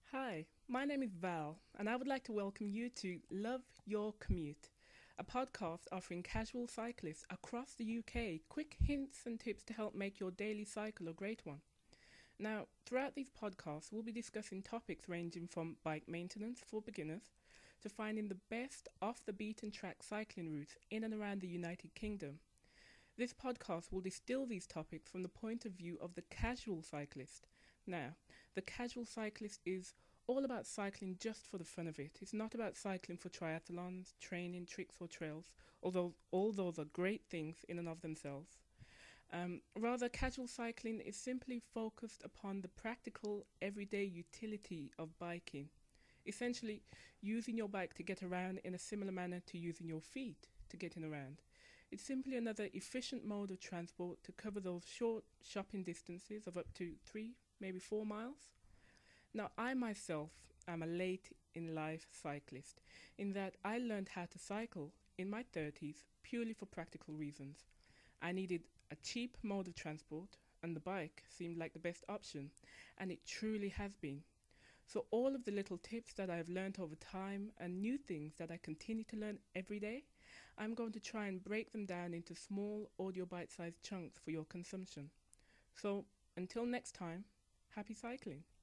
Hi, my name is Val, and I would like to welcome you to Love Your Commute, a podcast offering casual cyclists across the UK quick hints and tips to help make your daily cycle a great one. Now, throughout these podcasts, we'll be discussing topics ranging from bike maintenance for beginners to finding the best off the beaten track cycling routes in and around the United Kingdom. This podcast will distill these topics from the point of view of the casual cyclist. Now, the casual cyclist is all about cycling just for the fun of it. It's not about cycling for triathlons, training, tricks, or trails, although all those are great things in and of themselves. Rather, casual cycling is simply focused upon the practical, everyday utility of biking. Essentially, using your bike to get around in a similar manner to using your feet to get in around. It's simply another efficient mode of transport to cover those short shopping distances of up to 3, maybe 4 miles. Now, I myself am a late in life cyclist in that I learned how to cycle in my 30s purely for practical reasons. I needed a cheap mode of transport, and the bike seemed like the best option, and it truly has been. So, all of the little tips that I have learned over time and new things that I continue to learn every day, I'm going to try and break them down into small audio bite sized chunks for your consumption. So, until next time, happy cycling.